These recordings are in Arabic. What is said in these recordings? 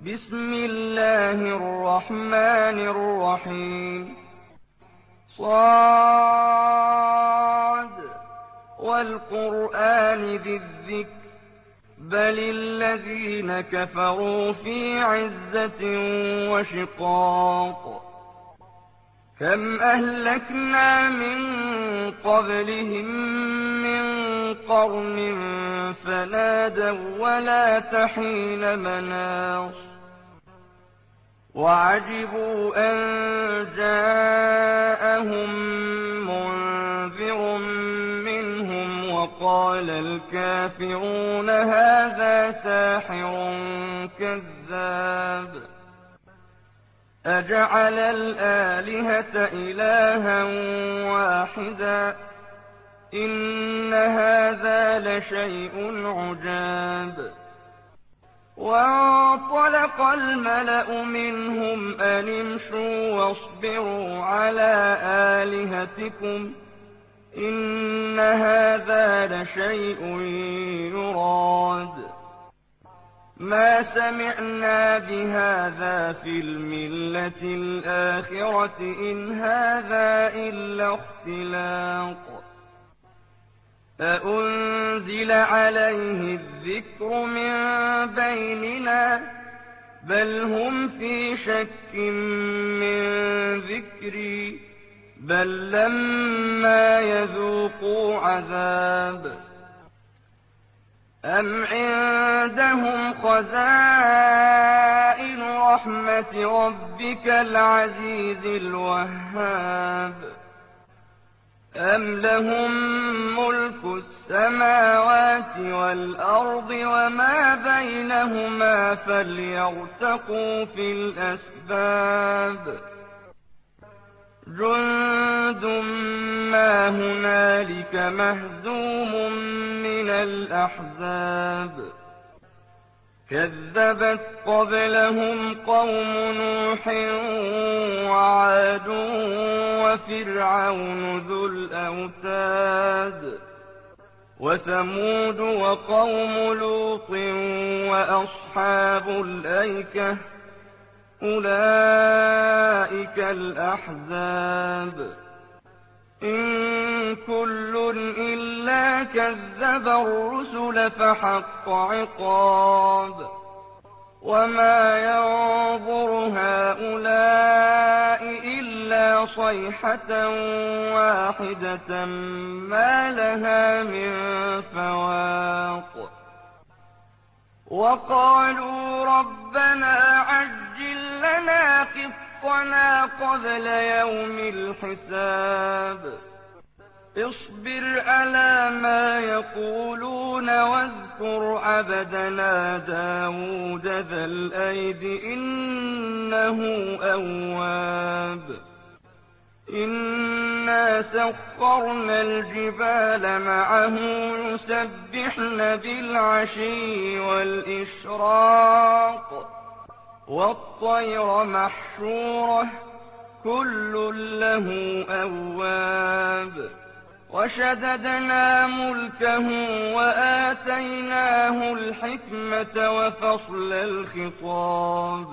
بسم الله الرحمن الرحيم صاد والقرآن ذي الذكر بل الذين كفروا في عزة وشقاق كم أهلكنا من قبلهم من قرن فنادوا ولا تحين مناص وعجبوا أن جاءهم منذر منهم وقال الكافرون هذا ساحر كذاب أجعل الآلهة إلها واحدا إن هذا لشيء عجاب وانطلق الملأ منهم أن امشوا واصبروا على آلهتكم إن هذا لشيء يراد ما سمعنا بهذا في الملة الآخرة إن هذا إلا اختلاق أأنزل عليه الذكر من بيننا بل هم في شك من ذكري بل لما يذوقوا عذاب أم عندهم خزائن رحمة ربك العزيز الوهاب أم لهم ملك السماوات والأرض وما بينهما فليرتقوا في الأسباب جند ما هنالك مهزوم من الأحزاب كذبت قبلهم قوم نوح وعاد وفرعون ذو الأوتاد وثمود وقوم لوط وأصحاب الأيكة أولئك الأحزاب إن كل إلا كذب الرسل فحق عقاب وما ينظر هؤلاء إلا صيحة واحدة ما لها من فواق وقالوا ربنا عجل لنا قطنا قبل يوم الحساب اصبر على ما يقولون واذكر عبدنا داود ذا الأيد إنه أواب إنا سخرنا الجبال معه يسبحن بالعشي والإشراق والطير محشورة كل له أواب وشددنا ملكه وآتيناه الحكمة وفصل الخطاب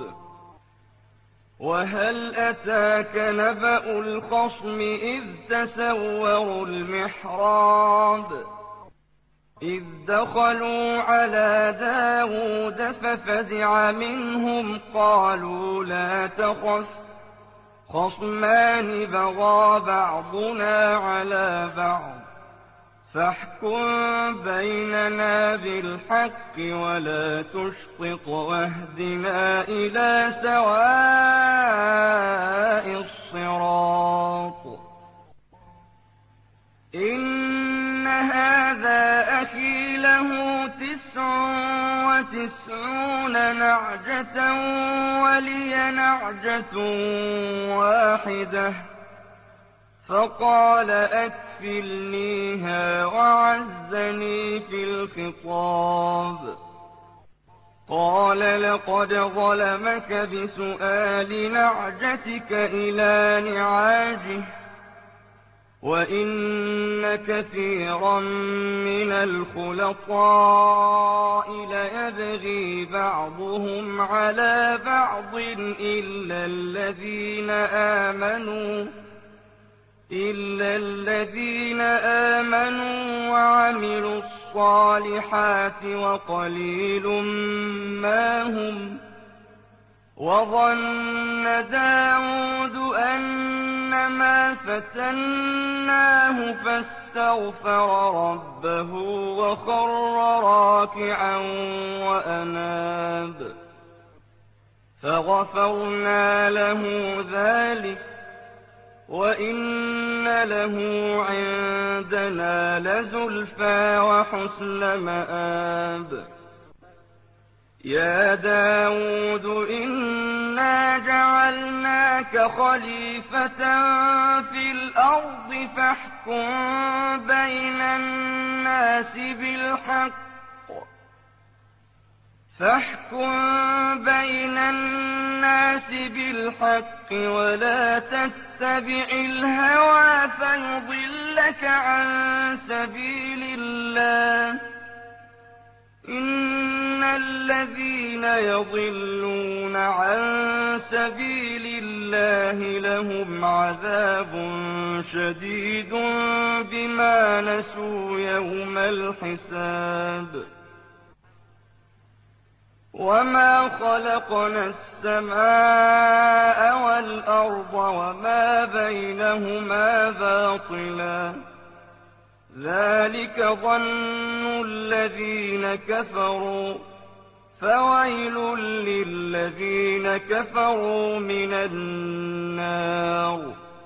وهل أتاك نبأ الخصم إذ تسوروا المحراب إذ دخلوا على داود ففزع منهم قالوا لا تخف خصمان بغى بعضنا على بعض فاحكم بيننا بالحق ولا تشطط واهدنا إلى سواء الصراط إن هذا أخي له 99 نعجة ولي نعجة واحدة فقال أكفلنيها وعزني في الخطاب قال لقد ظلمك بسؤال نعجتك إلى نعاجه وَإِنَّ كَثِيرًا مِنَ الْخُلَطَاءِ لَيَبْغِي بَعْضُهُمْ عَلَى بَعْضٍ إِلَّا الَّذِينَ آمَنُوا وَعَمِلُوا الصَّالِحَاتِ وَقَلِيلٌ مَّا هُمْ ۗ وَظَنَّ دَاوُودُ أَنَّمَا فَتَنَّاهُ فَاسْتَغْفَرَ رَبَّهُ وَخَرَّ رَاكِعًا وَأَنَابَ فَغَفَرْنَا لَهُ ذَٰلِكَ ۖ وَإِنَّ لَهُ عِندَنَا لَزُلْفَىٰ وَحُسْنَ مَآبٍ. يَا دَاوُودُ إِنَّا جَعَلْنَاكَ خَلِيفَةً فِي الْأَرْضِ فاحكم بين الناس بالحق ولا تتبع الهوى فيضلك عن سبيل الله. إن الذين يضلون عن سبيل الله لهم عذاب شديد بما نسوا يوم الحساب. وما خلقنا السماء والأرض وما بينهما باطلا ذلك ظن الذين كفروا فويل للذين كفروا من النار.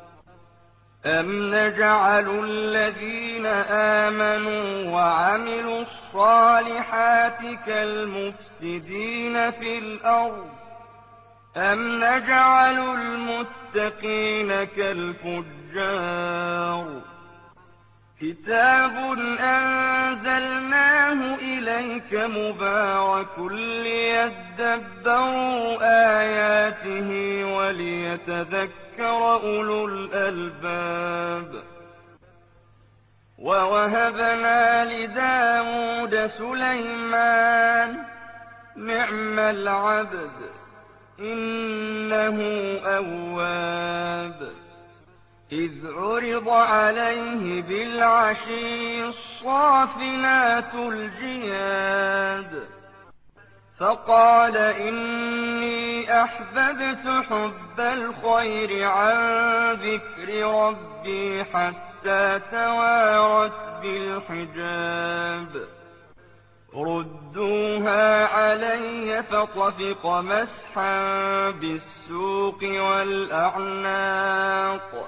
أم نجعل الذين آمنوا وعملوا الصالحات كالمفسدين في الأرض أم نجعل المتقين كالفجار. كتاب أنزلناه إليك مبارك ليدبروا آياته وليتذكر أولو الألباب. ووهبنا لداود سليمان نعم العبد إنه أواب. إذ عرض عليه بالعشي الصافنات الجياد فقال إني أحببت حب الخير عن ذكر ربي حتى توارت بالحجاب. ردوها علي فطفق مسحا بالسوق والأعناق.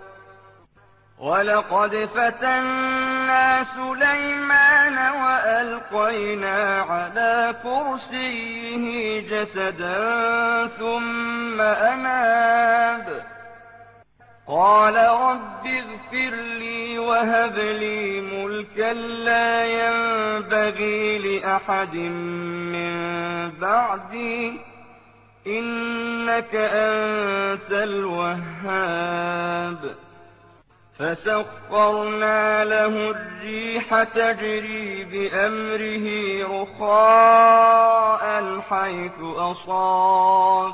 ولقد فتنا سليمان وألقينا على كرسيه جسدا ثم أناب قال رب اغفر لي وهب لي ملكا لا ينبغي لأحد من بعدي إنك أنت الوهاب. فسخرنا له الريح تجري بأمره رخاء حيث أصاب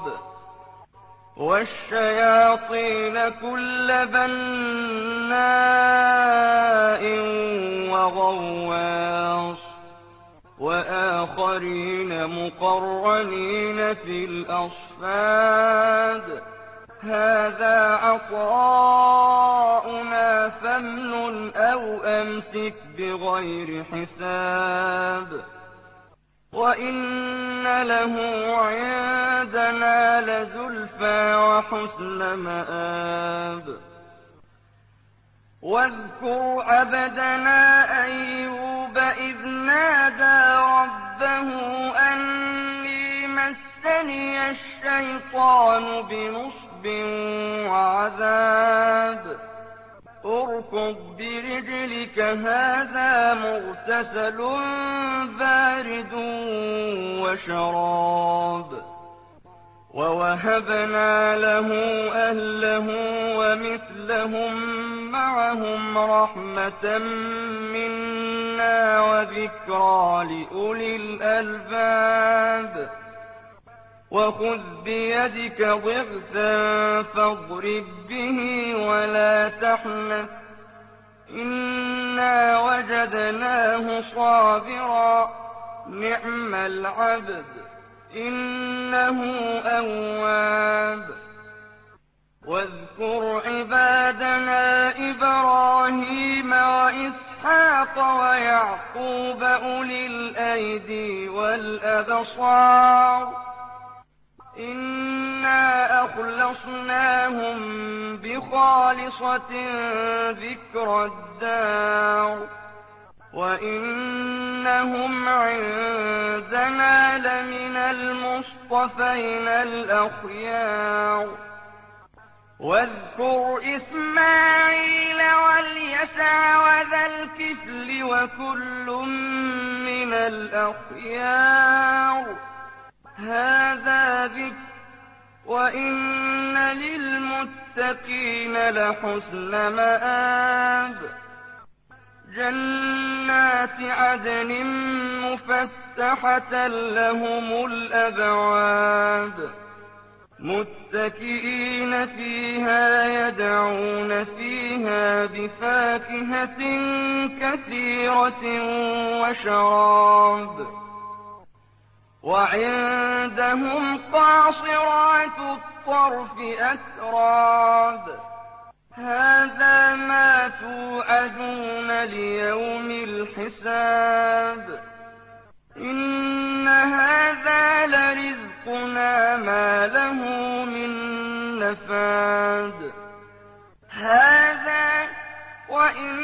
والشياطين كل بناء وغواص وآخرين مقرنين في الأصفاد. هذا عطاؤنا فامنن أو أمسك بغير حساب. وإن له عندنا لزلفى وحسن مآب. واذكر عبدنا أيوب إذ نادى ربه أني مسني الشيطان بنصب وعذاب. اركض برجلك هذا مغتسل بارد وشراب. ووهبنا له أهله ومثلهم معهم رحمة منا وذكرى لأولي الألباب وخذ بيدك ضغثا فاضرب به ولا تحنث إنا وجدناه صابرا نعم العبد إنه أواب واذكر عبادنا إبراهيم وإسحاق ويعقوب أولي الأيدي والأبصار إنا أخلصناهم بخالصة ذكر الدار وإنهم عندنا لمن المصطفين الأخيار واذكر إسماعيل واليسع وذا الكفل وكل من الأخيار هذا ذكر وإن للمتقين لحسن مآب جنات عدن مفتحة لهم الأبواب متكئين فيها يدعون فيها بفاكهة كثيرة وشراب وعندهم قاصرات الطرف أتراب هذا ما توعدون ليوم الحساب إن هذا لرزقنا ما له من نفاد هذا وإن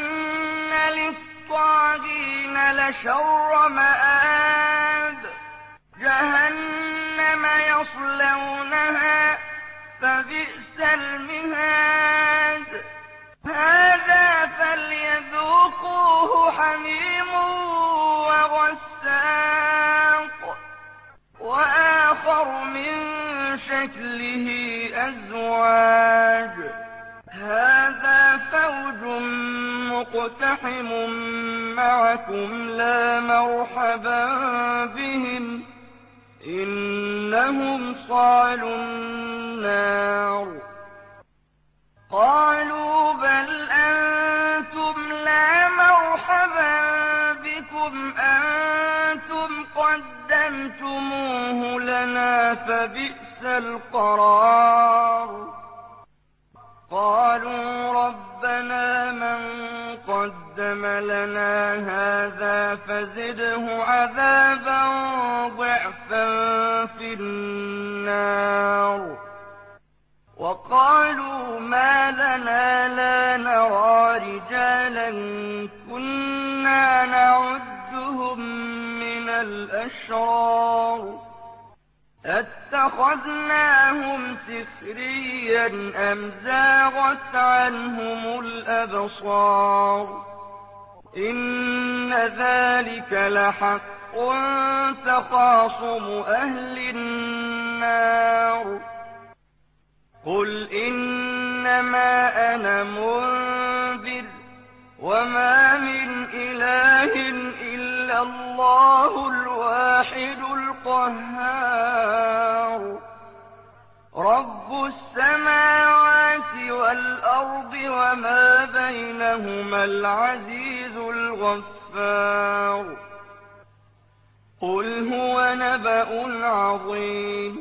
للطاغين لشر مآب جهنم يصلونها فبئس المهاد هذا فليذوقوه حميم وغساق وآخر من شكله أزواج هذا فوج مقتحم معكم لا مرحبا بهم إنهم صالوا النار قالوا بل أنتم لا مرحبا بكم أنتم قدمتموه لنا فبئس القرار قالوا ربنا من قدم لنا هذا فزده عذابا ضعفا في النار وقالوا ما لنا لا نرى رجالا كنا نعدهم من الأشرار أتخذناهم سخريا أم زاغت عنهم الأبصار إن ذلك لحق تخاصم أهل النار قل إنما أنا منذر وما من إله إلا الله الواحد القهار رب السماوات والأرض وما بينهما العزيز الغفار قل هو نبأ عظيم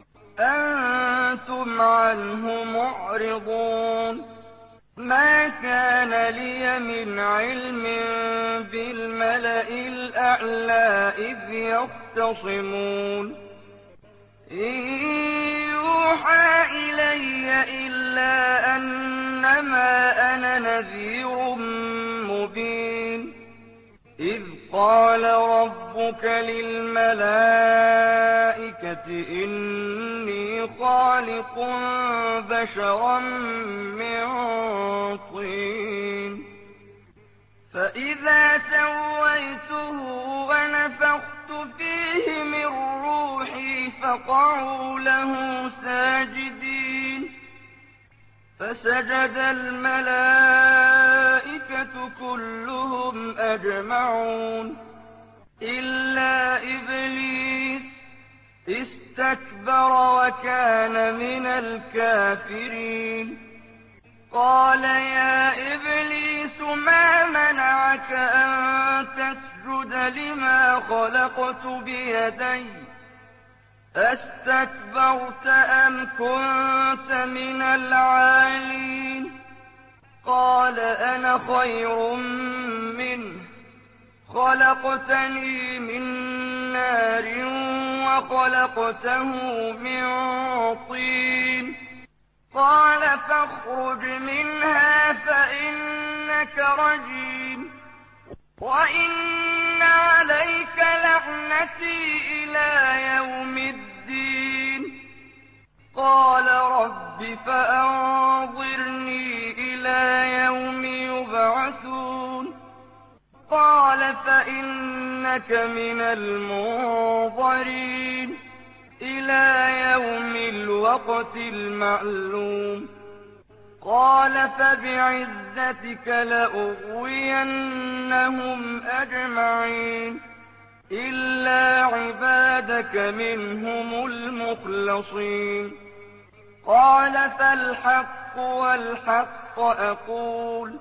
أنتم عنه معرضون ما كان لي من علم بالملأ الأعلى إذ يختصمون إن يوحى إلي إلا أنما أنا نذير مبين إذ قال ربك للملائكة إني خالق بشرا من طين فإذا سويته ونفخت فيه من روحي فقعوا له ساجدين فسجد الملائكة كلهم أجمعون إلا إبليس استكبر وكان من الكافرين قال يا إبليس ما منعك أن تسجد لما خلقت بيدي أستكبرت أم كنت من العالين قال أنا خير منه خلقتني من نار وخلقته من طين قال فاخرج منها فإنك رجيم وإن عليك لعنتي إلى يوم الدين قال رب فأنظرني إلى يوم يبعثون قال فإنك من المنظرين إلى يوم الوقت المعلوم قال فبعزتك لأغوينهم أجمعين إلا عبادك منهم المخلصين قال فالحق والحق أقول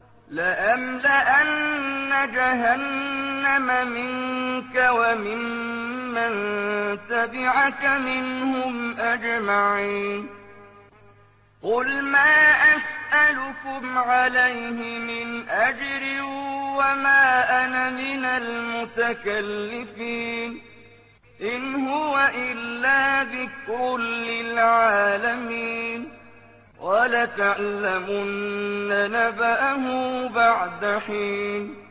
لأملأن جهنم منك وممن تبعك منهم أجمعين قل ما أسألكم عليه من أجر وما أنا من المتكلفين إن هو إلا ذكر للعالمين ولتعلمن نبأه بعد حين